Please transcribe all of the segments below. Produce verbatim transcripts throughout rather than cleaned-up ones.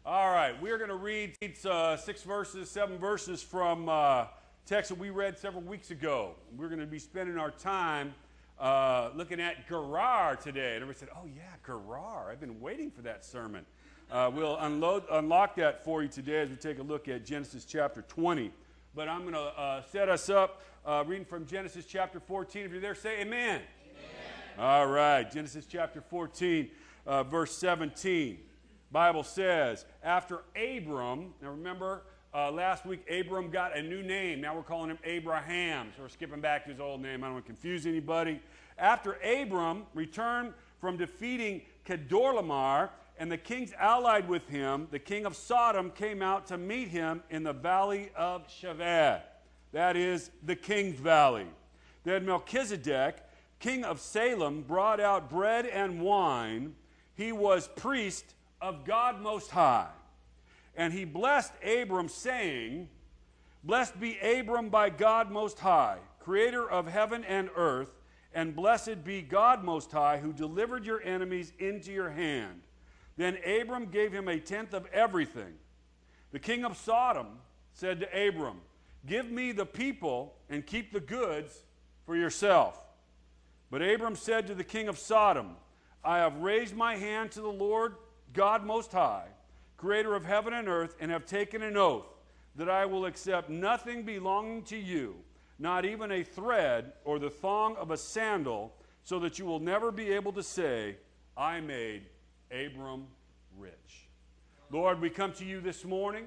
All right, we're going to read uh, six verses, seven verses from uh, text that we read several weeks ago. We're going to be spending our time uh, looking at Gerar today. And everybody said, oh yeah, Gerar. I've been waiting for that sermon. Uh, we'll unload, unlock that for you today as we take a look at Genesis chapter twenty. But I'm going to uh, set us up uh, reading from Genesis chapter fourteen. If you're there, say amen. Amen. All right, Genesis chapter fourteen, uh, verse seventeen. Bible says, after Abram, now remember, uh, last week Abram got a new name. Now we're calling him Abraham. So we're skipping back to his old name. I don't want to confuse anybody. After Abram returned from defeating Kedorlaomer, and the kings allied with him, the king of Sodom came out to meet him in the valley of Shaveh. That is the King's Valley. Then Melchizedek, king of Salem, brought out bread and wine. He was priest of God Most High. And he blessed Abram, saying, Blessed be Abram by God Most High, creator of heaven and earth, and blessed be God Most High, who delivered your enemies into your hand. Then Abram gave him a tenth of everything. The king of Sodom said to Abram, Give me the people and keep the goods for yourself. But Abram said to the king of Sodom, I have raised my hand to the Lord God Most High, creator of heaven and earth, and have taken an oath that I will accept nothing belonging to you, not even a thread or the thong of a sandal, so that you will never be able to say, I made Abram rich. Lord, we come to you this morning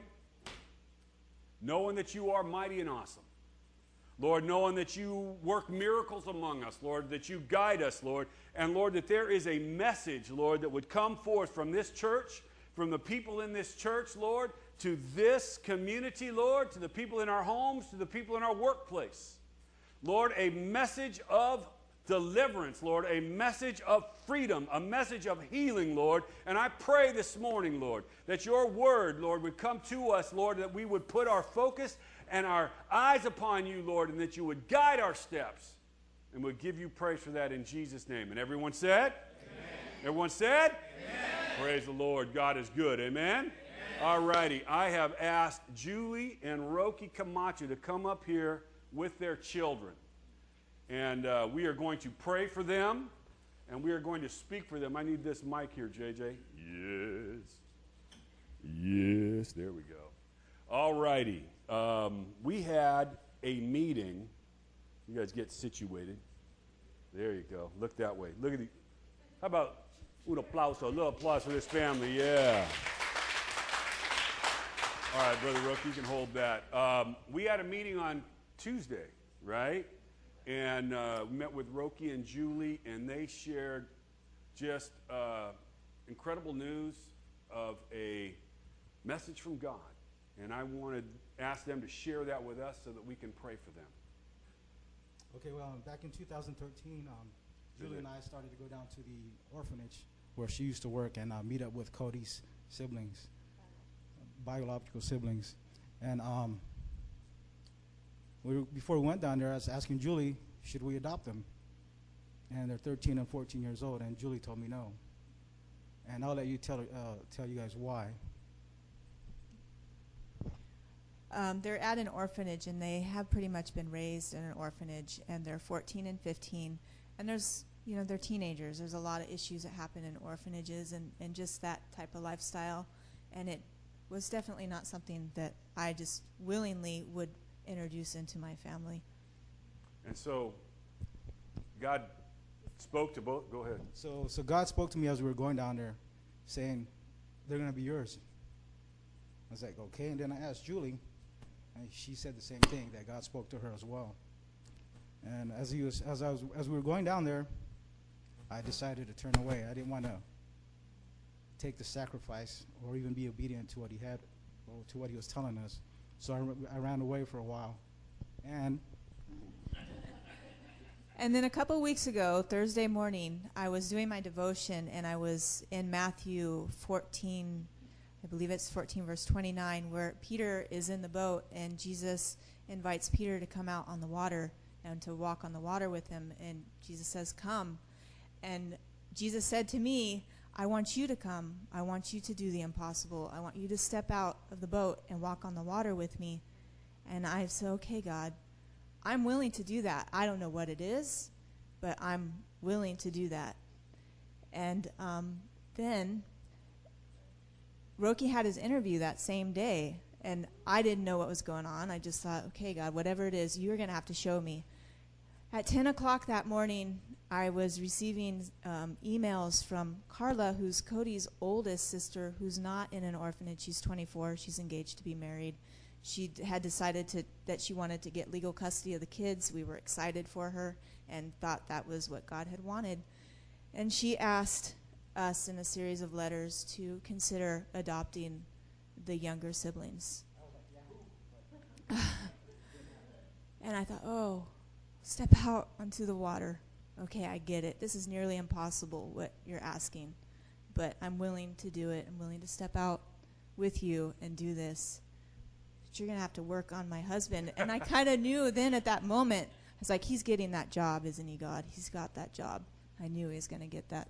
knowing that you are mighty and awesome. Lord, knowing that you work miracles among us, Lord, that you guide us, Lord, and Lord, that there is a message, Lord, that would come forth from this church, from the people in this church, Lord, to this community, Lord, to the people in our homes, to the people in our workplace. Lord, a message of deliverance, Lord, a message of freedom, a message of healing, Lord. And I pray this morning, Lord, that your word, Lord, would come to us, Lord, that we would put our focus and our eyes upon you, Lord, and that you would guide our steps, and would give you praise for that in Jesus' name. And everyone said? Amen. Everyone said? Amen. Praise the Lord. God is good. Amen? Amen. All righty. I have asked Julie and Roki Camacho to come up here with their children. And uh, we are going to pray for them, and we are going to speak for them. I need this mic here, J J. Yes. Yes. There we go. All righty. Um, we had a meeting. You guys get situated. There you go. Look that way. Look at the. How about un aplauso, a little applause for this family? Yeah. All right, Brother Rook, you can hold that. Um, we had a meeting on Tuesday, right? And uh, we met with Roki and Julie, and they shared just uh, incredible news of a message from God. And I wanted to ask them to share that with us so that we can pray for them. Okay, well, um, back in two thousand thirteen, um, Julie and I started to go down to the orphanage where she used to work and uh, meet up with Cody's siblings, biological siblings. And um, we, before we went down there, I was asking Julie, should we adopt them? And they're thirteen and fourteen years old, and Julie told me no. And I'll let you tell, uh, tell you guys why. Um, they're at an orphanage, and they have pretty much been raised in an orphanage, and they're fourteen and fifteen. And there's, you know, they're teenagers. There's a lot of issues that happen in orphanages and, and just that type of lifestyle. And it was definitely not something that I just willingly would introduce into my family. And so God spoke to both. Go ahead. So, so God spoke to me as we were going down there, saying, they're going to be yours. I was like, okay. And then I asked Julie, and she said the same thing, that God spoke to her as well. And as he was, as I was, as we were going down there, I decided to turn away. I didn't want to take the sacrifice or even be obedient to what he had, or to what he was telling us. So I, I ran away for a while. And And then a couple weeks ago, Thursday morning, I was doing my devotion, and I was in Matthew fourteen, I believe it's fourteen verse twenty-nine, where Peter is in the boat, and Jesus invites Peter to come out on the water and to walk on the water with him. And Jesus says, come. And Jesus said to me, I want you to come. I want you to do the impossible. I want you to step out of the boat and walk on the water with me. And I said, okay, God, I'm willing to do that. I don't know what it is, but I'm willing to do that. And um, then Roki had his interview that same day, and I didn't know what was going on. I just thought, okay, God, whatever it is, you're going to have to show me. At ten o'clock that morning, I was receiving um, emails from Carla, who's Cody's oldest sister, who's not in an orphanage. She's twenty-four. She's engaged to be married. She d- had decided to, that she wanted to get legal custody of the kids. We were excited for her and thought that was what God had wanted. And she asked us in a series of letters to consider adopting the younger siblings. And I thought, oh, step out onto the water. Okay, I get it. This is nearly impossible, what you're asking. But I'm willing to do it. I'm willing to step out with you and do this. But you're going to have to work on my husband. And I kind of knew then at that moment, I was like, he's getting that job, isn't he, God? He's got that job. I knew he was going to get that.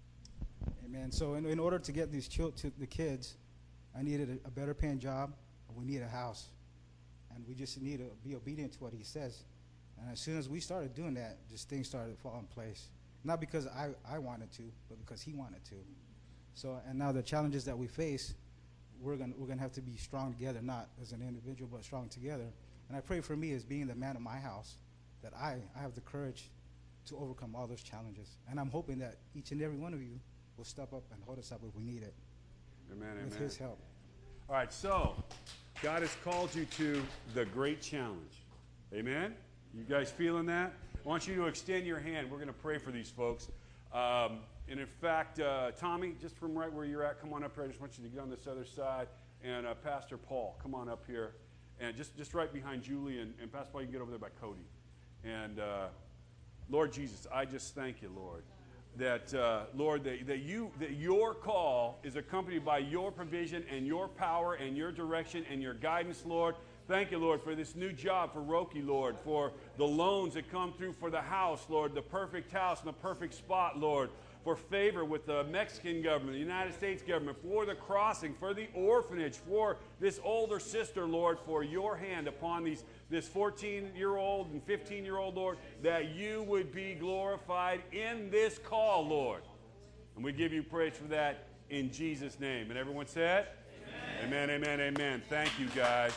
Amen. So in, in order to get these chil- to the kids, I needed a, a better paying job. We need a house. And we just need to be obedient to what he says. And as soon as we started doing that, just things started to fall in place. Not because I, I wanted to, but because he wanted to. So, and now the challenges that we face, we're going we're gonna have to be strong together, not as an individual, but strong together. And I pray for me as being the man of my house, that I, I have the courage to overcome all those challenges. And I'm hoping that each and every one of you will step up and hold us up if we need it. Amen, with amen. his help. All right, so God has called you to the great challenge. Amen? You guys feeling that? I want you to extend your hand. We're going to pray for these folks. Um, and in fact, uh, Tommy, just from right where you're at, come on up here. I just want you to get on this other side. And uh, Pastor Paul, come on up here. And just, just right behind Julie. And, and Pastor Paul, you can get over there by Cody. And uh, Lord Jesus, I just thank you, Lord. That, uh, Lord, that, that, you, that your call is accompanied by your provision and your power and your direction and your guidance, Lord. Thank you, Lord, for this new job for Roki, Lord, for the loans that come through for the house, Lord, the perfect house and the perfect spot, Lord, for favor with the Mexican government, the United States government, for the crossing, for the orphanage, for this older sister, Lord, for your hand upon these this fourteen-year-old and fifteen-year-old, Lord, that you would be glorified in this call, Lord. And we give you praise for that in Jesus' name. And everyone said? Amen, amen, amen. amen. Thank you, guys.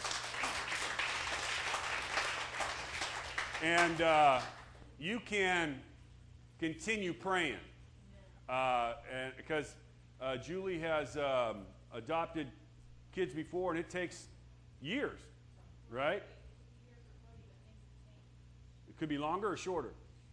And uh, you can continue praying. Uh, and because uh, Julie has um, adopted kids before, and it takes years, right? It could be longer or shorter.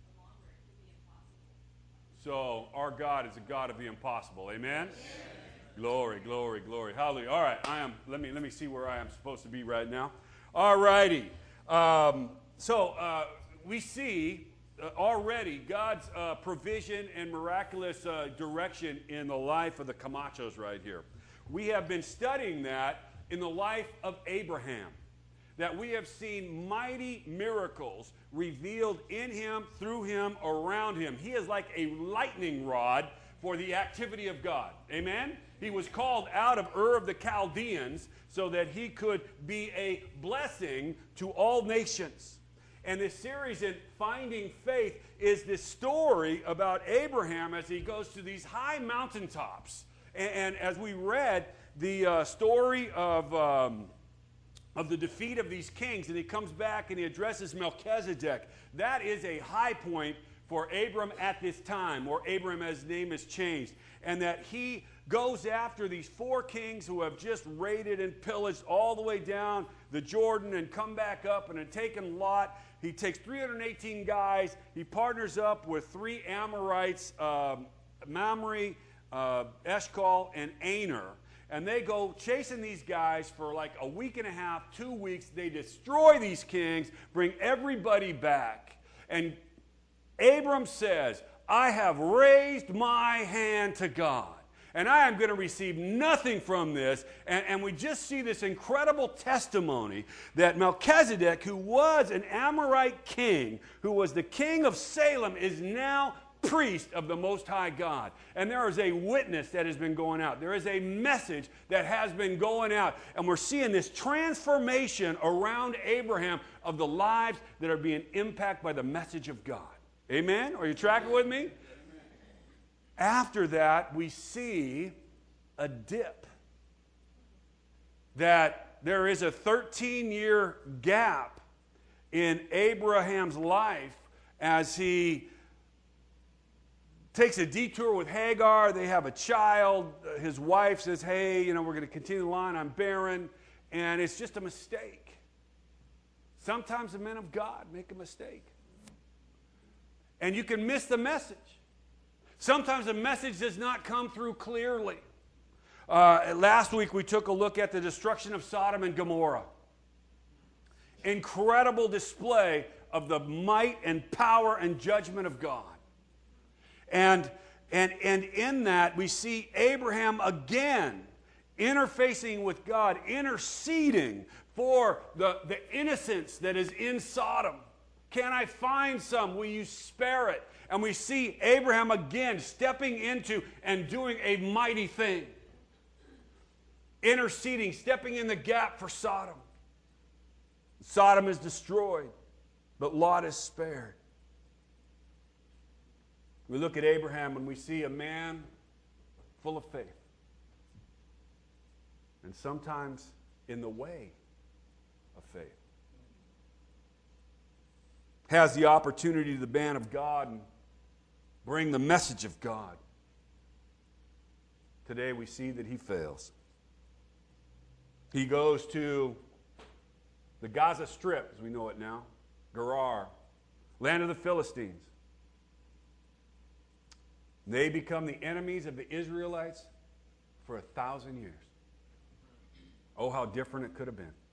So our God is a God of the impossible. Amen? Glory, glory, glory. Hallelujah. All right, I am. Let me let me see where I am supposed to be right now. All righty. Um, so uh, we see uh, already God's uh, provision and miraculous uh, direction in the life of the Camachos right here. We have been studying that in the life of Abraham, that we have seen mighty miracles revealed in him, through him, around him. He is like a lightning rod for the activity of God. Amen? He was called out of Ur of the Chaldeans so that he could be a blessing to all nations. And this series in Finding Faith is this story about Abraham as he goes to these high mountaintops. And, and as we read the uh, story of... Um, of the defeat of these kings, and he comes back and he addresses Melchizedek. That is a high point for Abram at this time, or Abram as his name is changed, and that he goes after these four kings who have just raided and pillaged all the way down the Jordan and come back up and had taken Lot. He takes three hundred eighteen guys. He partners up with three Amorites, um, Mamre, uh, Eshcol, and Aner. And they go chasing these guys for like a week and a half, two weeks. They destroy these kings, bring everybody back. And Abram says, I have raised my hand to God, and I am going to receive nothing from this. And, and we just see this incredible testimony that Melchizedek, who was an Amorite king, who was the king of Salem, is now priest of the Most High God. And there is a witness that has been going out. There is a message that has been going out. And we're seeing this transformation around Abraham of the lives that are being impacted by the message of God. Amen? Are you tracking with me? Amen. After that, we see a dip. That there is a thirteen-year gap in Abraham's life as he takes a detour with Hagar. They have a child. His wife says, hey, you know, we're going to continue the line. I'm barren. And it's just a mistake. Sometimes the men of God make a mistake. And you can miss the message. Sometimes the message does not come through clearly. Uh, last week we took a look at the destruction of Sodom and Gomorrah. Incredible display of the might and power and judgment of God. And, and, and in that we see Abraham again interfacing with God, interceding for the, the innocence that is in Sodom. Can I find some? Will you spare it? And we see Abraham again stepping into and doing a mighty thing. Interceding, stepping in the gap for Sodom. Sodom is destroyed, but Lot is spared. We look at Abraham and we see a man full of faith. And sometimes in the way of faith. Has the opportunity to the man of God and bring the message of God. Today we see that he fails. He goes to the Gaza Strip, as we know it now, Gerar, land of the Philistines. They become the enemies of the Israelites for a thousand years. Oh, how different it could have been.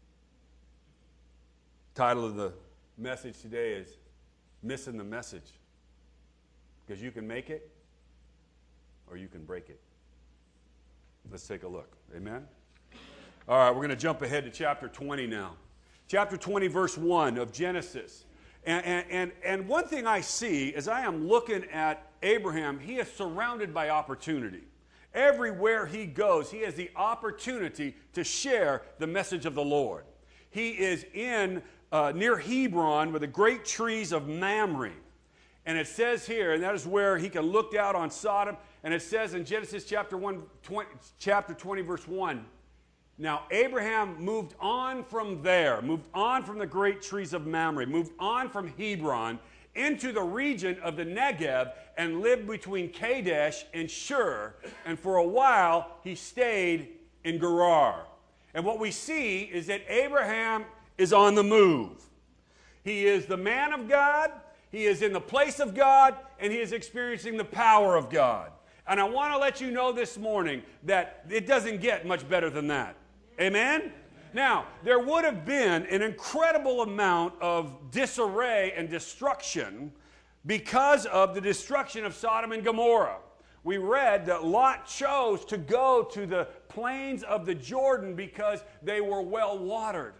Title of the message today is Missing the Message. Because you can make it or you can break it. Let's take a look. Amen? All right, we're going to jump ahead to chapter twenty now. Chapter twenty, verse one of Genesis. And, and, and, and one thing I see as I am looking at Abraham, he is surrounded by opportunity. Everywhere he goes, he has the opportunity to share the message of the Lord. He is in uh, near Hebron with the great trees of Mamre. And it says here, and that is where he can look out on Sodom, and it says in Genesis chapter one, twenty, chapter twenty, verse one, now Abraham moved on from there, moved on from the great trees of Mamre, moved on from Hebron into the region of the Negev and lived between Kadesh and Shur. And for a while, he stayed in Gerar. And what we see is that Abraham is on the move. He is the man of God. He is in the place of God, and he is experiencing the power of God. And I want to let you know this morning that it doesn't get much better than that. Amen? Now, there would have been an incredible amount of disarray and destruction because of the destruction of Sodom and Gomorrah. We read that Lot chose to go to the plains of the Jordan because they were well watered.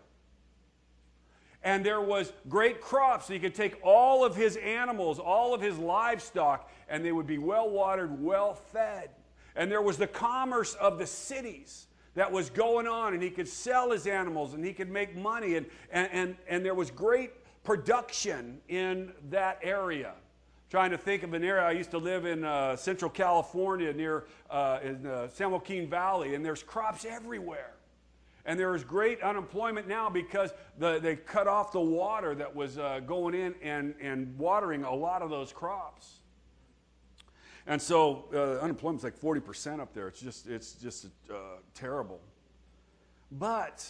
And there was great crops, so he could take all of his animals, all of his livestock, and they would be well watered, well fed. And there was the commerce of the cities that was going on, and he could sell his animals, and he could make money, and, and, and, and there was great production in that area. Trying to think of an area. I used to live in uh, Central California near uh, in uh, San Joaquin Valley, and there's crops everywhere. And there is great unemployment now because the, they cut off the water that was uh, going in and, and watering a lot of those crops. And so uh, unemployment's like forty percent up there. It's just, it's just uh, terrible. But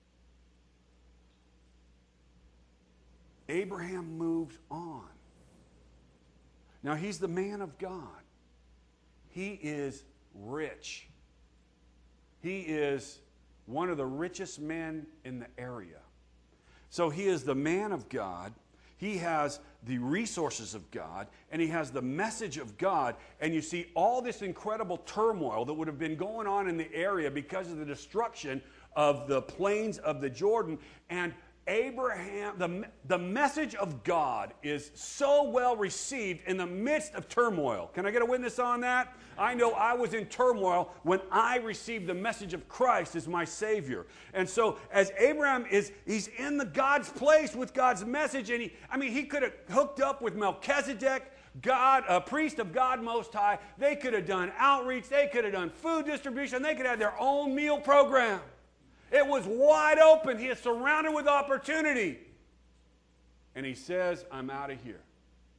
Abraham moved on. Now he's the man of God. He is rich. He is one of the richest men in the area. So he is the man of God. He has the resources of God, and he has the message of God. And you see all this incredible turmoil that would have been going on in the area because of the destruction of the plains of the Jordan. And Abraham, the, the message of God is so well received in the midst of turmoil. Can I get a witness on that? I know I was in turmoil when I received the message of Christ as my Savior. And so as Abraham is, he's in the God's place with God's message, and he, I mean, he could have hooked up with Melchizedek, God, a priest of God Most High. They could have done outreach. They could have done food distribution. They could have their own meal program. It was wide open. He is surrounded with opportunity. And he says, I'm out of here.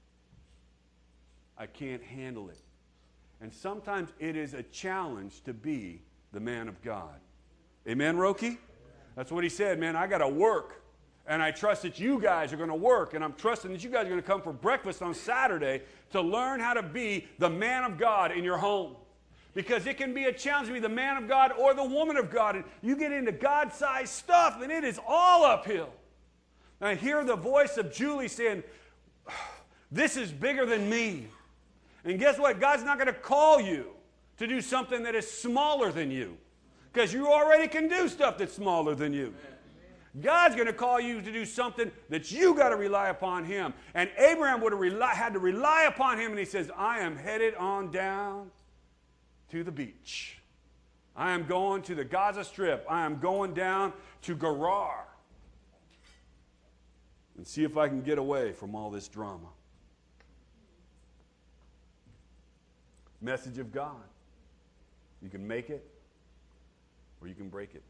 I can't handle it. And sometimes it is a challenge to be the man of God. Amen, Roki? That's what he said, man, I got to work. And I trust that you guys are going to work. And I'm trusting that you guys are going to come for breakfast on Saturday to learn how to be the man of God in your home. Because it can be a challenge to be the man of God or the woman of God. And you get into God-sized stuff, and it is all uphill. And I hear the voice of Julie saying, this is bigger than me. And guess what? God's not going to call you to do something that is smaller than you. Because you already can do stuff that's smaller than you. God's going to call you to do something that you got to rely upon Him. And Abraham would have rely, had to rely upon Him, and he says, I am headed on down to the beach. I am going to the Gaza Strip. I am going down to Gerar and see if I can get away from all this drama. Message of God. You can make it or you can break it.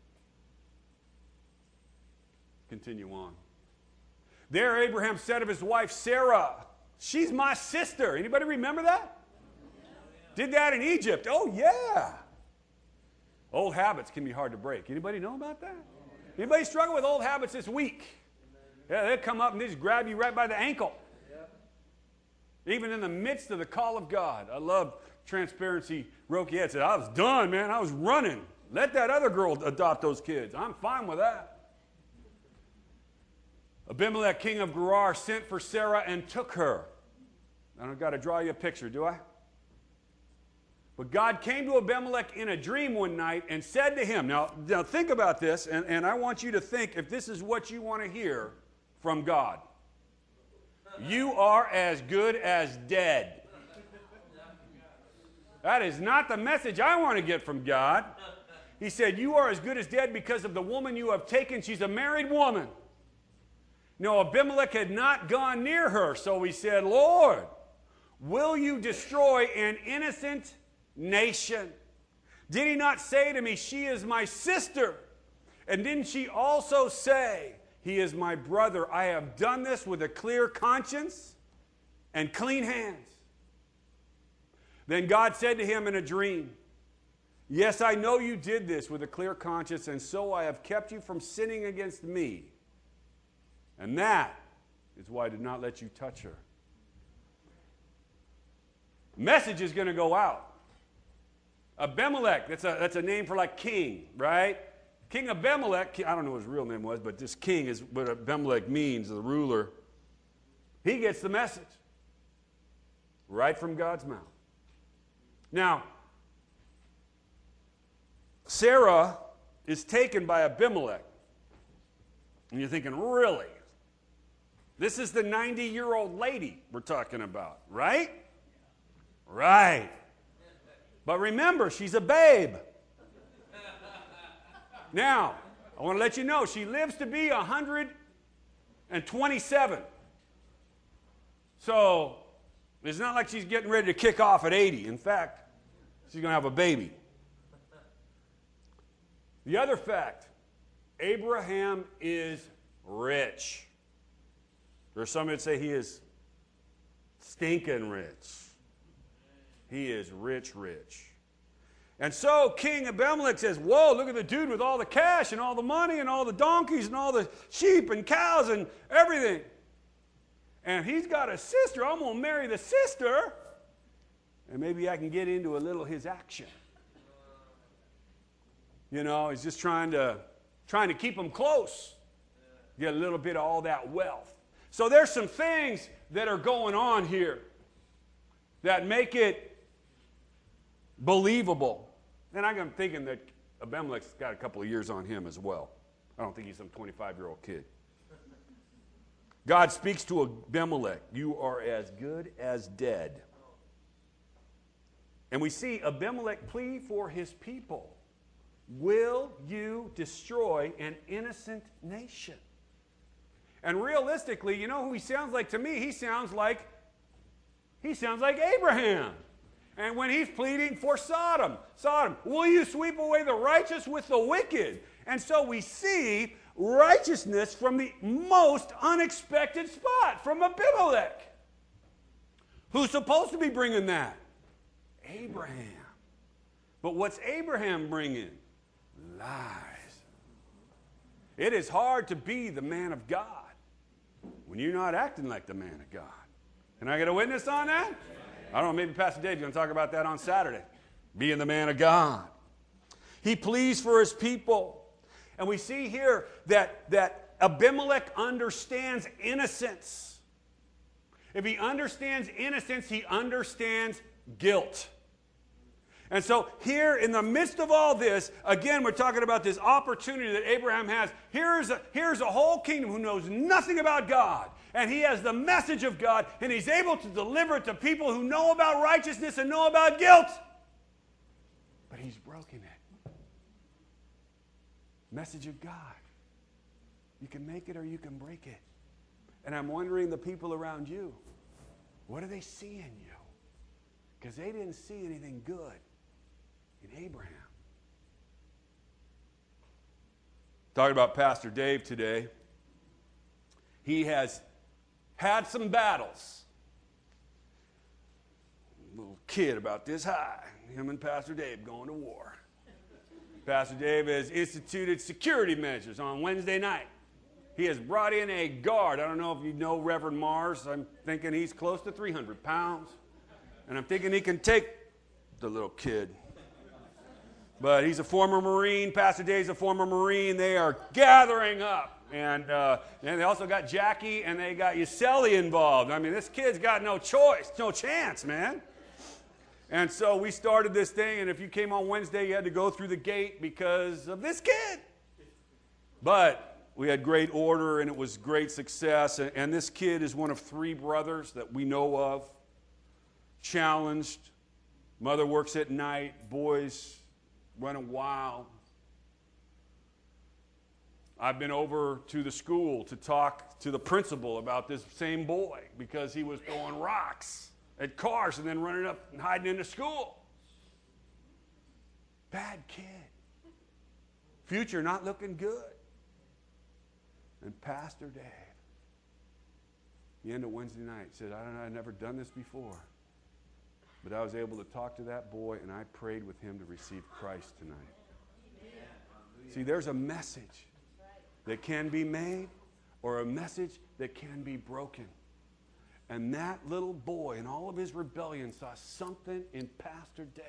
Continue on. There Abraham said of his wife Sarah, she's my sister. Anybody remember that? Did that in Egypt. Oh, yeah. Old habits can be hard to break. Anybody know about that? Anybody struggle with old habits this week? Yeah, they'll come up and they just grab you right by the ankle. Even in the midst of the call of God. I love transparency. Roki had said, I was done, man. I was running. Let that other girl adopt those kids. I'm fine with that. Abimelech, king of Gerar, sent for Sarah and took her. I don't got to draw you a picture, do I? But God came to Abimelech in a dream one night and said to him, now, now think about this, and, and I want you to think if this is what you want to hear from God. You are as good as dead. That is not the message I want to get from God. He said, you are as good as dead because of the woman you have taken. She's a married woman. No, Abimelech had not gone near her, so he said, Lord, will you destroy an innocent nation? Did he not say to me, she is my sister? And didn't she also say, he is my brother? I have done this with a clear conscience and clean hands. Then God said to him in a dream, yes, I know you did this with a clear conscience, and so I have kept you from sinning against me. And that is why I did not let you touch her. Message is going to go out. Abimelech, that's a, that's a name for like king, right? King Abimelech, I don't know what his real name was, but this king is what Abimelech means, the ruler. He gets the message right from God's mouth. Now, Sarah is taken by Abimelech. And you're thinking, really? This is the ninety-year-old lady we're talking about, right? Right. But remember, she's a babe. Now, I want to let you know, she lives to be one hundred twenty-seven. So, it's not like she's getting ready to kick off at eighty. In fact, she's going to have a baby. The other fact, Abraham is rich. There's some that say he is stinking rich. He is rich, rich. And so King Abimelech says, whoa, look at the dude with all the cash and all the money and all the donkeys and all the sheep and cows and everything. And he's got a sister. I'm going to marry the sister. And maybe I can get into a little his action. You know, he's just trying to, trying to keep him close. Get a little bit of all that wealth. So there's some things that are going on here that make it believable. And I'm thinking that Abimelech's got a couple of years on him as well. I don't think he's some twenty-five-year-old kid. God speaks to Abimelech, you are as good as dead. And we see Abimelech plead for his people. Will you destroy an innocent nation? And realistically, you know who he sounds like to me? He sounds like, he sounds like Abraham. And when he's pleading for Sodom, Sodom, will you sweep away the righteous with the wicked? And so we see righteousness from the most unexpected spot, from Abimelech. Who's supposed to be bringing that? Abraham. But what's Abraham bringing? Lies. It is hard to be the man of God when you're not acting like the man of God. Can I get a witness on that? I don't know, maybe Pastor Dave's going to talk about that on Saturday. Being the man of God. He pleads for his people. And we see here that, that Abimelech understands innocence. If he understands innocence, he understands guilt. And so here in the midst of all this, again, we're talking about this opportunity that Abraham has. Here's a, here's a whole kingdom who knows nothing about God. And he has the message of God, and he's able to deliver it to people who know about righteousness and know about guilt. But he's broken it. Message of God. You can make it or you can break it. And I'm wondering, the people around you, what do they see in you? Because they didn't see anything good in Abraham. Talking about Pastor Dave today. He has had some battles. Little kid about this high. Him and Pastor Dave going to war. Pastor Dave has instituted security measures on Wednesday night. He has brought in a guard. I don't know if you know Reverend Mars. I'm thinking he's close to three hundred pounds. And I'm thinking he can take the little kid. But he's a former Marine. Pastor Dave's a former Marine. They are gathering up. And, uh, and they also got Jackie and they got Yuseli involved. I mean, this kid's got no choice, no chance, man. And so we started this thing, and if you came on Wednesday, you had to go through the gate because of this kid. But we had great order, and it was great success. And, and this kid is one of three brothers that we know of. Challenged. Mother works at night. Boys running wild. I've been over to the school to talk to the principal about this same boy because he was throwing rocks at cars and then running up and hiding into school. Bad kid. Future not looking good. And Pastor Dave, the end of Wednesday night, said, I don't know, I've never done this before. But I was able to talk to that boy, and I prayed with him to receive Christ tonight. Amen. See, there's a message that can be made or a message that can be broken. And that little boy, in all of his rebellion, saw something in Pastor Dave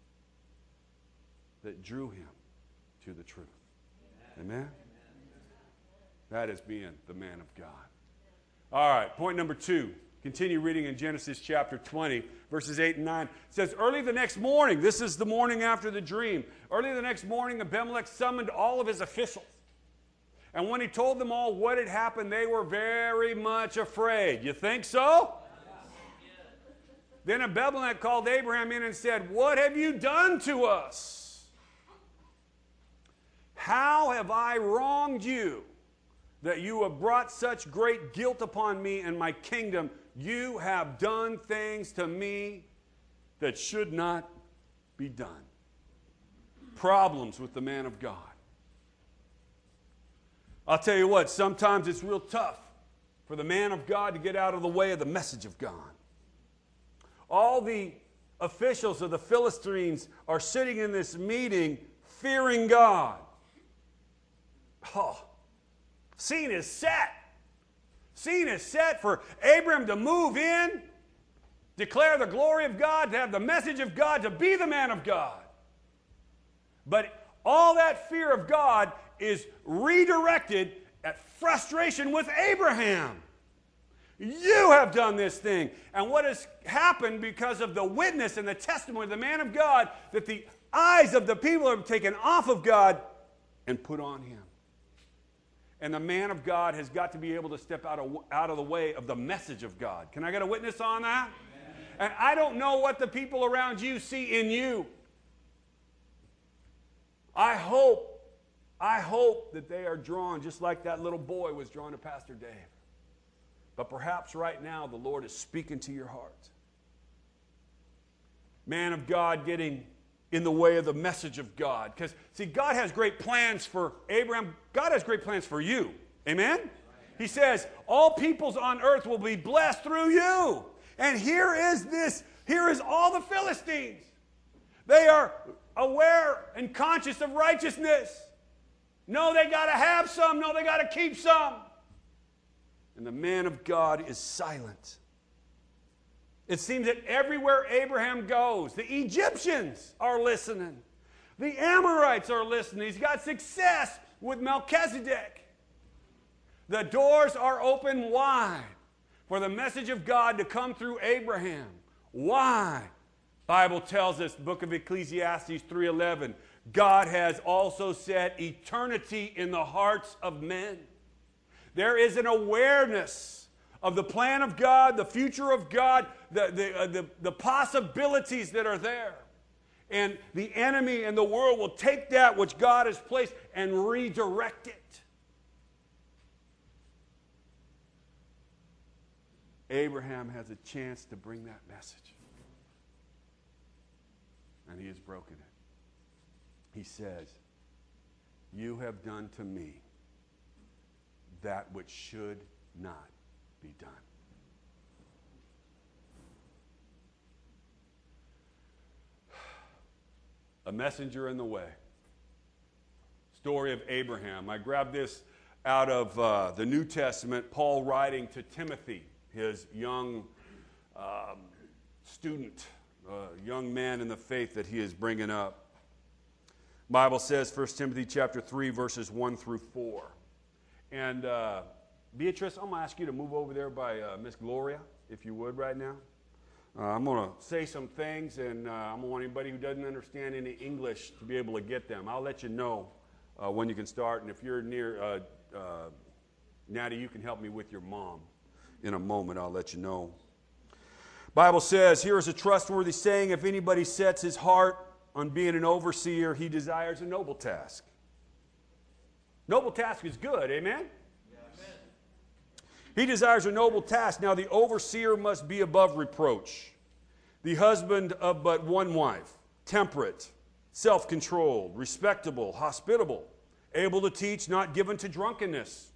that drew him to the truth. Amen? Amen? That is being the man of God. All right, point number two. Continue reading in Genesis chapter twenty, verses eight and nine. It says, early the next morning, this is the morning after the dream. Early the next morning, Abimelech summoned all of his officials. And when he told them all what had happened, they were very much afraid. You think so? Then Abimelech called Abraham in and said, what have you done to us? How have I wronged you that you have brought such great guilt upon me and my kingdom? You have done things to me that should not be done. Problems with the man of God. I'll tell you what, sometimes it's real tough for the man of God to get out of the way of the message of God. All the officials of the Philistines are sitting in this meeting fearing God. Oh, scene is set. Scene is set for Abram to move in, declare the glory of God, to have the message of God, to be the man of God. But all that fear of God is redirected at frustration with Abraham. You have done this thing. And what has happened because of the witness and the testimony of the man of God, that the eyes of the people are taken off of God and put on him. And the man of God has got to be able to step out of, out of the way of the message of God. Can I get a witness on that? Amen. And I don't know what the people around you see in you. I hope, I hope that they are drawn just like that little boy was drawn to Pastor Dave. But perhaps right now the Lord is speaking to your heart. Man of God getting in the way of the message of God. Because, see, God has great plans for Abraham. God has great plans for you. Amen? He says, all peoples on earth will be blessed through you. And here is this, here is all the Philistines. They are aware and conscious of righteousness. No, they got to have some. No, they got to keep some. And the man of God is silent. It seems that everywhere Abraham goes, the Egyptians are listening. The Amorites are listening. He's got success with Melchizedek. The doors are open wide for the message of God to come through Abraham. Why? Bible tells us, book of Ecclesiastes three eleven, God has also set eternity in the hearts of men. There is an awareness of the plan of God, the future of God, the, the, uh, the, the possibilities that are there. And the enemy and the world will take that which God has placed and redirect it. Abraham has a chance to bring that message. And he has broken it. He says, you have done to me that which should not be done. A messenger in the way. Story of Abraham. I grabbed this out of uh, the New Testament, Paul writing to Timothy, his young um, student, uh, young man in the faith that he is bringing up. Bible says, First Timothy chapter three, verses one through four. And uh, Beatrice, I'm going to ask you to move over there by uh, Miss Gloria, if you would, right now. Uh, I'm going to say some things, and uh, I'm going to want anybody who doesn't understand any English to be able to get them. I'll let you know uh, when you can start, and if you're near, uh, uh, Natty, you can help me with your mom. In a moment, I'll let you know. Bible says, here is a trustworthy saying, if anybody sets his heart on being an overseer, he desires a noble task. Noble task is good, amen? He desires a noble task. Now, the overseer must be above reproach, the husband of but one wife, temperate, self-controlled, respectable, hospitable, able to teach, not given to drunkenness,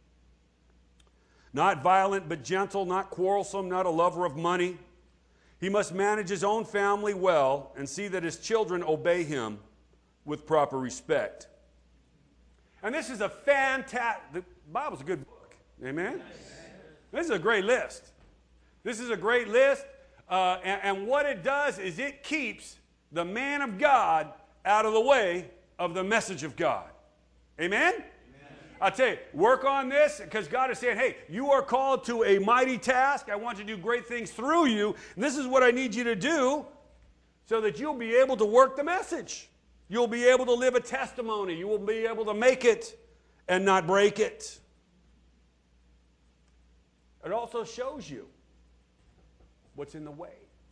not violent but gentle, not quarrelsome, not a lover of money. He must manage his own family well and see that his children obey him with proper respect. And this is a fantastic, the Bible's a good book, amen? This is a great list. This is a great list, uh, and, and what it does is it keeps the man of God out of the way of the message of God. Amen? Amen. I tell you, work on this because God is saying, hey, you are called to a mighty task. I want you to do great things through you. And this is what I need you to do so that you'll be able to work the message. You'll be able to live a testimony. You will be able to make it and not break it. It also shows you what's in the way.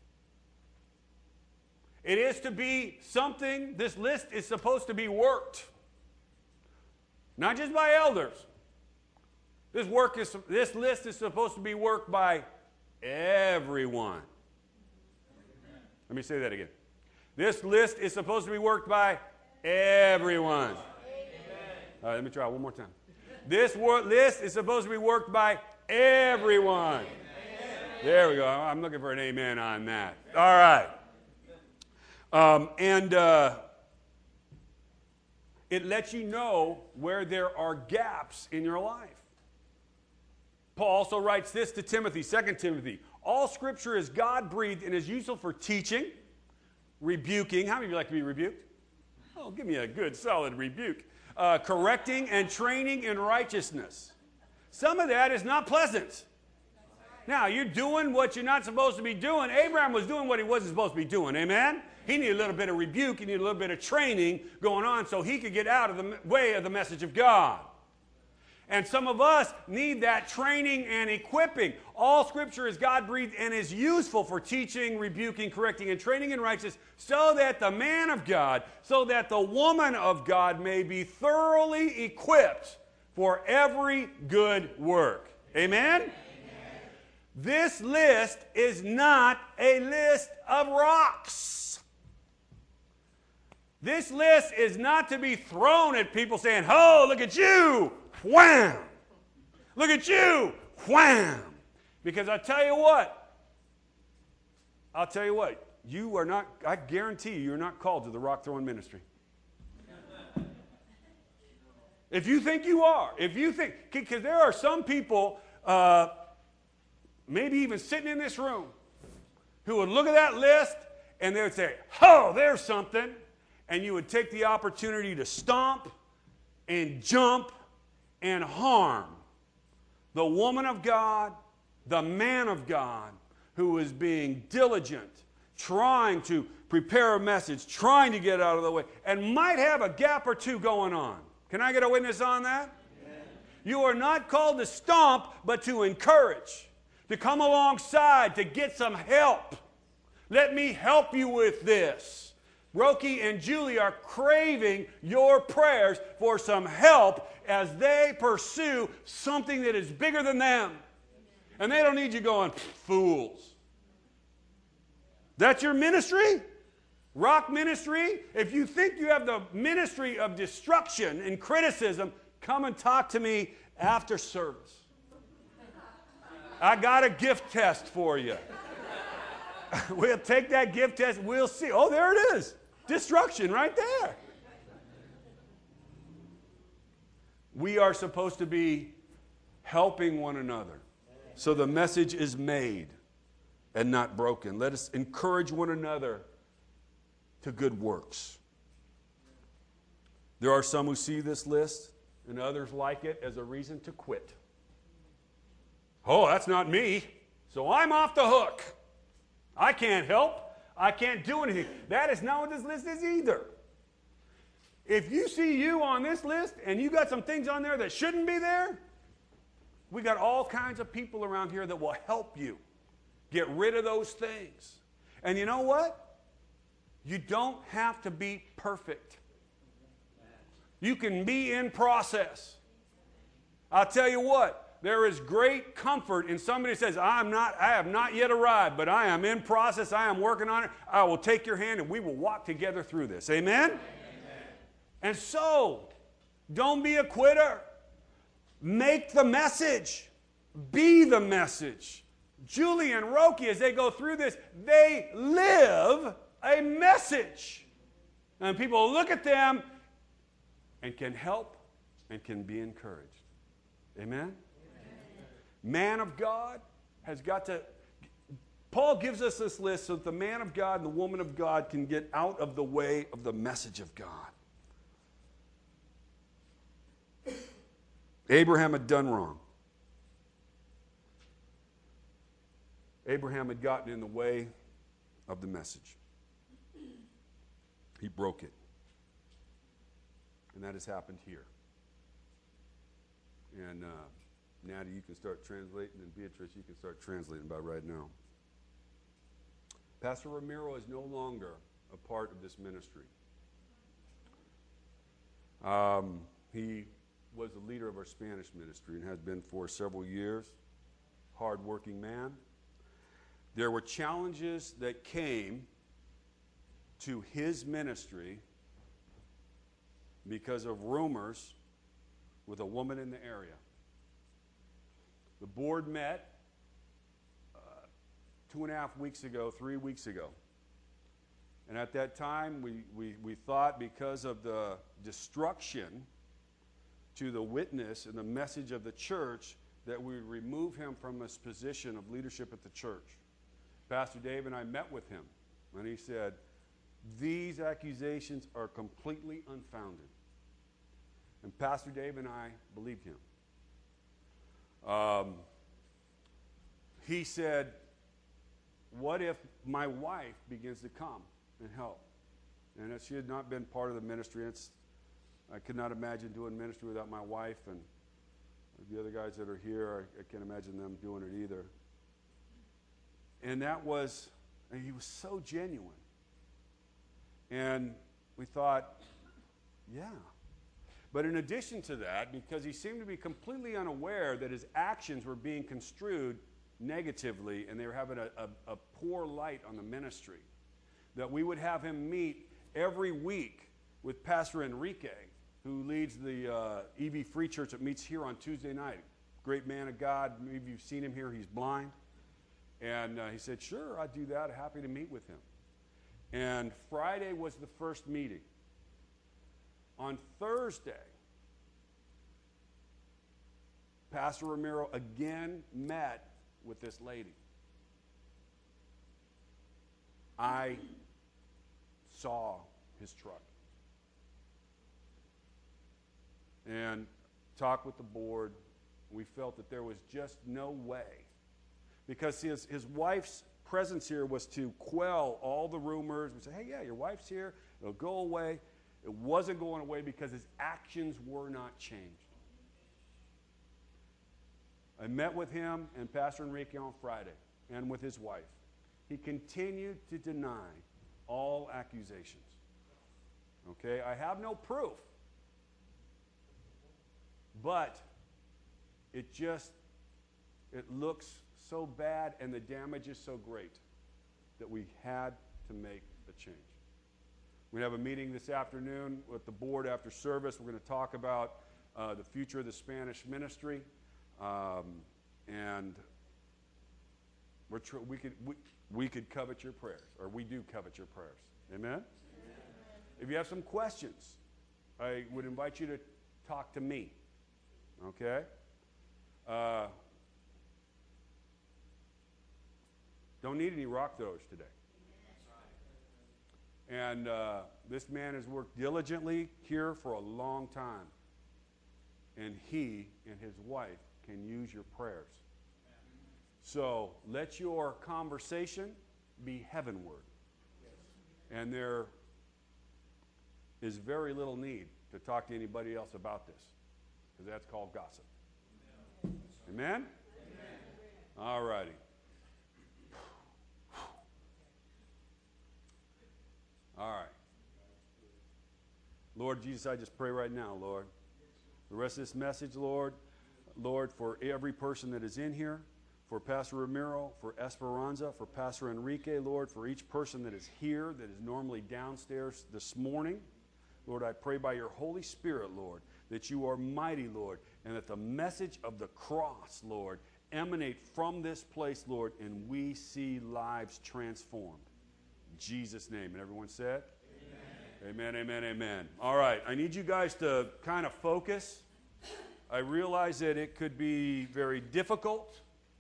It is to be something, this list is supposed to be worked. Not just by elders. This work is this list is supposed to be worked by everyone. Let me say that again. This list is supposed to be worked by everyone. Amen. All right, let me try one more time. This list is supposed to be worked by everyone. Amen. There we go. I'm looking for an amen on that. All right. Um, and uh, it lets you know where there are gaps in your life. Paul also writes this to Timothy, Second Timothy. All Scripture is God-breathed and is useful for teaching, rebuking. How many of you like to be rebuked? Oh, give me a good, solid rebuke. Uh, correcting and training in righteousness. Some of that is not pleasant. Now, you're doing what you're not supposed to be doing. Abraham was doing what he wasn't supposed to be doing. Amen? He needed a little bit of rebuke. He needed a little bit of training going on so he could get out of the way of the message of God. And some of us need that training and equipping. All Scripture is God-breathed and is useful for teaching, rebuking, correcting, and training in righteousness, so that the man of God, so that the woman of God may be thoroughly equipped for every good work. Amen? Amen? This list is not a list of rocks. This list is not to be thrown at people saying, oh, look at you. Wham! Look at you! Wham! Because I tell you what, I'll tell you what, you are not, I guarantee you, you're not called to the rock throwing ministry. If you think you are, if you think, because there are some people, uh, maybe even sitting in this room, who would look at that list and they would say, oh, there's something, and you would take the opportunity to stomp and jump and harm the woman of God, the man of God, who is being diligent, trying to prepare a message, trying to get out of the way, and might have a gap or two going on. Can I get a witness on that? Amen. You are not called to stomp, but to encourage, to come alongside, to get some help. Let me help you with this. Roki and Julie are craving your prayers for some help as they pursue something that is bigger than them. And they don't need you going, fools. That's your ministry? Rock ministry? If you think you have the ministry of destruction and criticism, come and talk to me after service. I got a gift test for you. We'll take that gift test. We'll see. Oh, there it is. Destruction right there. We are supposed to be helping one another so the message is made and not broken. Let us encourage one another to good works. There are some who see this list and others like it as a reason to quit. Oh, that's not me, so I'm off the hook. I can't help. I can't do anything. That is not what this list is either. If you see you on this list and you got some things on there that shouldn't be there, we got all kinds of people around here that will help you get rid of those things. And you know what? You don't have to be perfect. You can be in process. I'll tell you what. There is great comfort in somebody who says, I'm not, I have not yet arrived, but I am in process. I am working on it. I will take your hand and we will walk together through this. Amen? Amen. And so, don't be a quitter. Make the message. Be the message. Julie and Roki, as they go through this, they live a message. And people look at them and can help and can be encouraged. Amen? Man of God has got to, Paul gives us this list so that the man of God and the woman of God can get out of the way of the message of God. Abraham had done wrong. Abraham had gotten in the way of the message. He broke it. And that has happened here. And uh, Natty, you can start translating, and Beatrice, you can start translating by right now. Pastor Ramiro is no longer a part of this ministry. Um, he was the leader of our Spanish ministry and has been for several years. Hard-working man. There were challenges that came to his ministry because of rumors with a woman in the area. The board met uh, two and a half weeks ago, three weeks ago. And at that time, we, we, we thought because of the destruction to the witness and the message of the church that we would remove him from his position of leadership at the church. Pastor Dave and I met with him, and he said, these accusations are completely unfounded. And Pastor Dave and I believed him. Um, he said, what if my wife begins to come and help? And if she had not been part of the ministry, it's, I could not imagine doing ministry without my wife. And The other guys that are here, I, I can't imagine them doing it either. And that was, and he was so genuine. And we thought, yeah. But in addition to that, because he seemed to be completely unaware that his actions were being construed negatively and they were having a, a, a poor light on the ministry, that we would have him meet every week with Pastor Enrique, who leads the uh, E V Free Church that meets here on Tuesday night. Great man of God. Maybe you've seen him here. He's blind. And uh, he said, sure, I'd do that. Happy to meet with him. And Friday was the first meeting. On Thursday, Pastor Ramiro again met with this lady. I saw his truck and talked with the board. We felt that there was just no way, because his, his wife's presence here was to quell all the rumors. We said, hey, yeah, your wife's here. It'll go away. It wasn't going away because his actions were not changed. I met with him and Pastor Enrique on Friday and with his wife. He continued to deny all accusations. Okay, I have no proof. But it just, it looks so bad and the damage is so great that we had to make a change. We have a meeting this afternoon with the board after service. We're going to talk about uh, the future of the Spanish ministry. Um, and we're tr- we, could, we, we could covet your prayers, or we do covet your prayers. Amen? Amen? If you have some questions, I would invite you to talk to me. Okay? Uh, don't need any rock throwers today. And uh, this man has worked diligently here for a long time. And he and his wife can use your prayers. So let your conversation be heavenward. And there is very little need to talk to anybody else about this, because that's called gossip. Amen? Amen? All righty. All right. Lord Jesus, I just pray right now, Lord, the rest of this message, Lord, Lord, for every person that is in here, for Pastor Ramiro, for Esperanza, for Pastor Enrique, Lord, for each person that is here, that is normally downstairs this morning. Lord, I pray by your Holy Spirit, Lord, that you are mighty, Lord, and that the message of the cross, Lord, emanate from this place, Lord, and we see lives transformed. In Jesus' name. And everyone said? Amen, amen, amen. All right, I need you guys to kind of focus. I realize that it could be very difficult.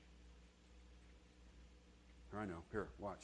I know. Here, watch.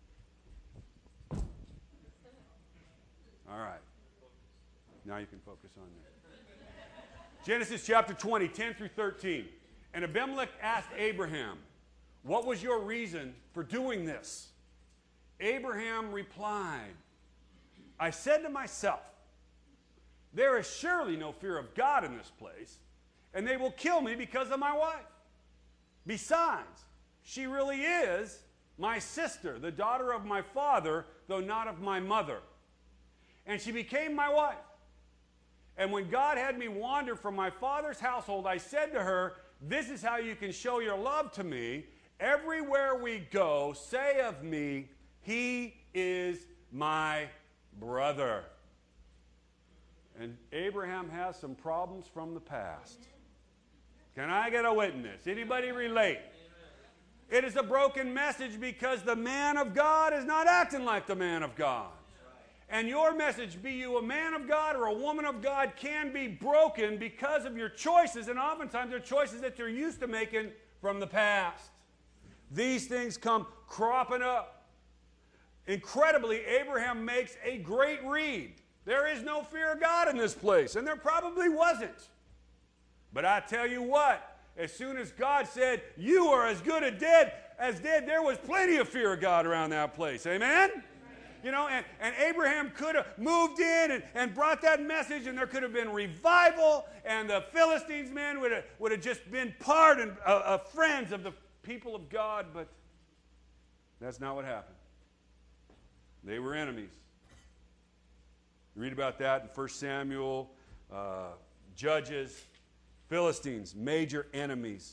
All right. Now you can focus on that. Genesis chapter twenty, ten through thirteen. And Abimelech asked Abraham, what was your reason for doing this? Abraham replied, I said to myself, there is surely no fear of God in this place, and they will kill me because of my wife. Besides, she really is my sister, the daughter of my father, though not of my mother. And she became my wife. And when God had me wander from my father's household, I said to her, this is how you can show your love to me. Everywhere we go, say of me, he is my brother. And Abraham has some problems from the past. Can I get a witness? Anybody relate? It is a broken message because the man of God is not acting like the man of God. And your message, be you a man of God or a woman of God, can be broken because of your choices, and oftentimes they're choices that you're used to making from the past. These things come cropping up. Incredibly, Abraham makes a great read. There is no fear of God in this place, and there probably wasn't. But I tell you what, as soon as God said, you are as good as dead, as dead, there was plenty of fear of God around that place. Amen? Amen. You know, and, and Abraham could have moved in and, and brought that message, and there could have been revival, and the Philistines, men, would have, would have just been part and uh, uh, friends of the people of God, but that's not what happened. They were enemies. You read about that in First Samuel, uh, Judges. Philistines, major enemies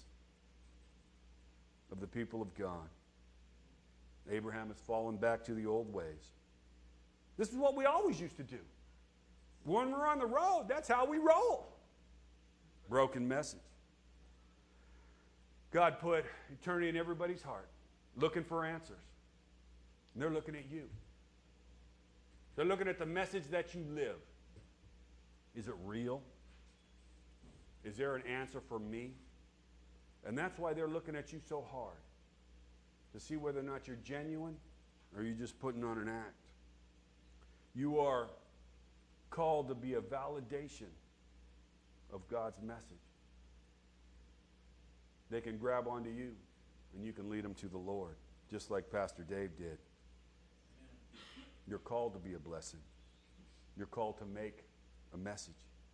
of the people of God. Abraham has fallen back to the old ways. This is what we always used to do. When we're on the road, that's how we roll. Broken message. God put eternity in everybody's heart, looking for answers. And they're looking at you. They're looking at the message that you live. Is it real? Is there an answer for me? And that's why they're looking at you so hard, to see whether or not you're genuine or you're just putting on an act. You are called to be a validation of God's message. They can grab onto you, and you can lead them to the Lord, just like Pastor Dave did. You're called to be a blessing. You're called to make a message.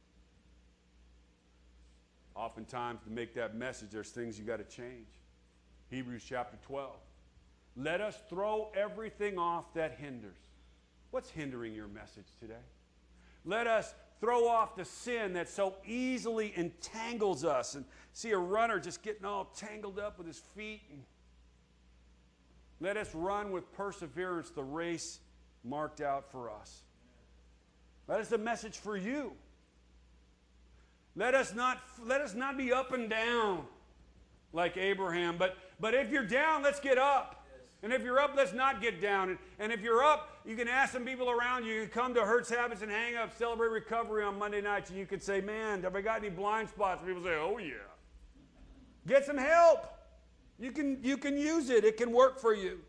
Oftentimes, to make that message, there's things you got to change. Hebrews chapter twelve. Let us throw everything off that hinders. What's hindering your message today? Let us throw off the sin that so easily entangles us. And see a runner just getting all tangled up with his feet. And let us run with perseverance the race marked out for us. That is a message for you. Let us not, let us not be up and down like Abraham. But, but if you're down, let's get up. Yes. And if you're up, let's not get down. And, and if you're up, you can ask some people around you. You can come to Hurts, Habits, and Hang Up, Celebrate Recovery on Monday nights, and you can say, man, have I got any blind spots? And people say, oh, yeah. Get some help. You can, you can use it. It can work for you.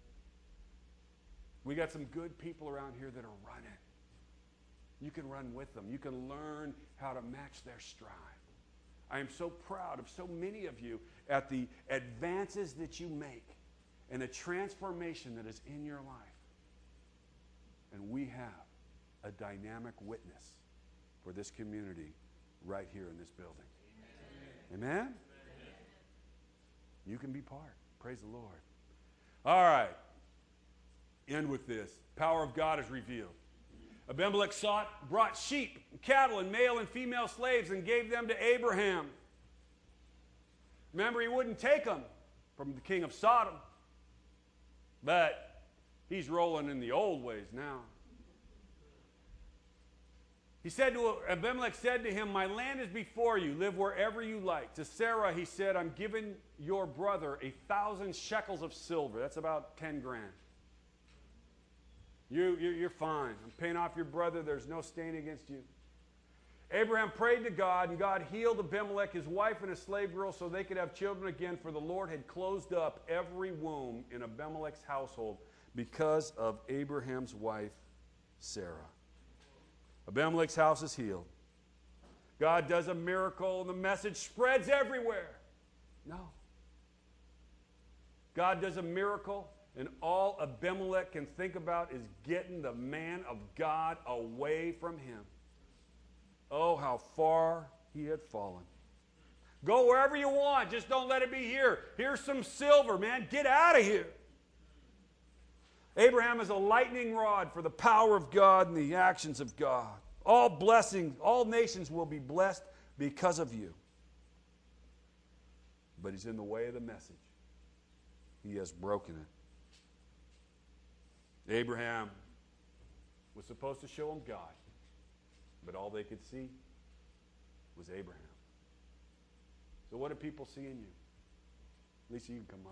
We got some good people around here that are running. You can run with them. You can learn how to match their stride. I am so proud of so many of you at the advances that you make and the transformation that is in your life. And we have a dynamic witness for this community right here in this building. Amen? Amen? Amen? You can be part. Praise the Lord. All right. End with this. Power of God is revealed. Abimelech sought, brought sheep, cattle, and male and female slaves and gave them to Abraham. Remember, he wouldn't take them from the king of Sodom. But he's rolling in the old ways now. He said to Abimelech said to him, my land is before you. Live wherever you like. To Sarah, he said, I'm giving your brother a thousand shekels of silver. That's about ten grand. You, you, you're fine. I'm paying off your brother. There's no stain against you. Abraham prayed to God, and God healed Abimelech, his wife, and his slave girl so they could have children again, for the Lord had closed up every womb in Abimelech's household because of Abraham's wife, Sarah. Abimelech's house is healed. God does a miracle, and the message spreads everywhere. No. God does a miracle, and all Abimelech can think about is getting the man of God away from him. Oh, how far he had fallen. Go wherever you want. Just don't let it be here. Here's some silver, man. Get out of here. Abraham is a lightning rod for the power of God and the actions of God. All blessings, all nations will be blessed because of you. But he's in the way of the message. He has broken it. Abraham was supposed to show him God, but all they could see was Abraham. So what do people see in you? Lisa, you can come up.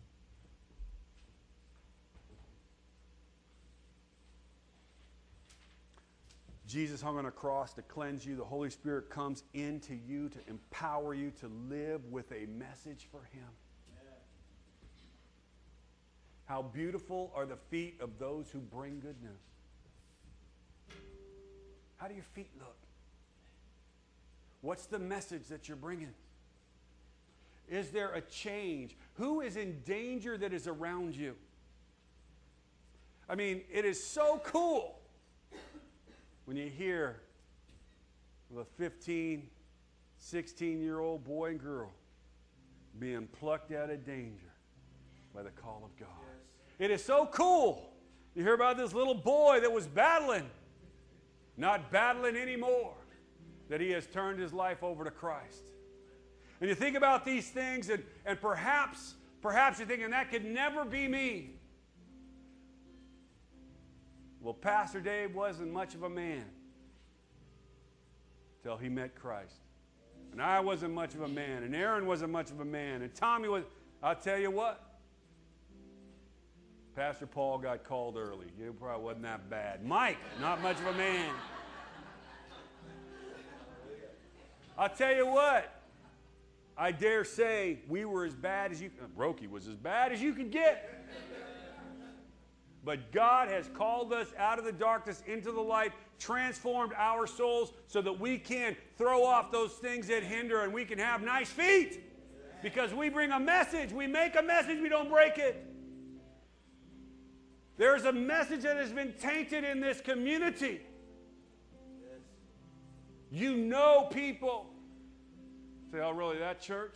Jesus hung on a cross to cleanse you. The Holy Spirit comes into you to empower you to live with a message for Him. How beautiful are the feet of those who bring good news. How do your feet look? What's the message that you're bringing? Is there a change? Who is in danger that is around you? I mean, it is so cool when you hear of a fifteen, sixteen-year-old boy and girl being plucked out of danger by the call of God. It is so cool. You hear about this little boy that was battling, not battling anymore, that he has turned his life over to Christ. And you think about these things, and, and perhaps, perhaps you're thinking, that could never be me. Well, Pastor Dave wasn't much of a man till he met Christ. And I wasn't much of a man, and Aaron wasn't much of a man, and Tommy was. I'll tell you what, Pastor Paul got called early. You probably wasn't that bad. Mike, not much of a man. I'll tell you what, I dare say we were as bad as you, Brokey was as bad as you could get. But God has called us out of the darkness into the light, transformed our souls so that we can throw off those things that hinder and we can have nice feet. Because we bring a message. We make a message. We don't break it. There's a message that has been tainted in this community. You know people. Say, oh, really, that church?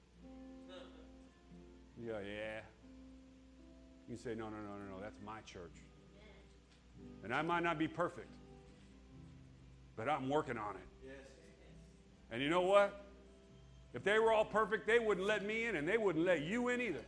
Yeah, yeah. You say, no, no, no, no, no, that's my church. And I might not be perfect, but I'm working on it. And you know what? If they were all perfect, they wouldn't let me in, and they wouldn't let you in either.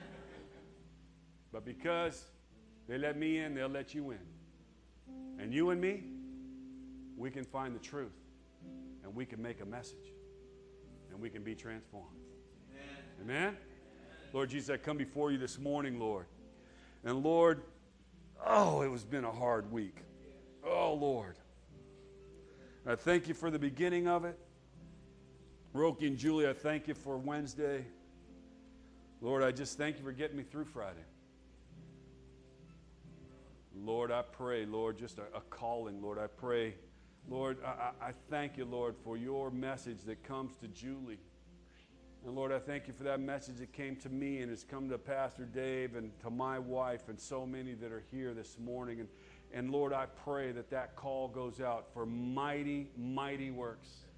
But because they let me in, they'll let you in. And you and me, we can find the truth, and we can make a message, and we can be transformed. Amen? Amen? Lord Jesus, I come before you this morning, Lord. And Lord, oh, it has been a hard week. Oh, Lord. I thank you for the beginning of it. Roki and Julie, I thank you for Wednesday. Lord, I just thank you for getting me through Friday. Lord, I pray, Lord, just a, a calling, Lord. I pray, Lord, I, I thank you, Lord, for your message that comes to Julie. And Lord, I thank you for that message that came to me and has come to Pastor Dave and to my wife and so many that are here this morning. And, and Lord, I pray that that call goes out for mighty, mighty works.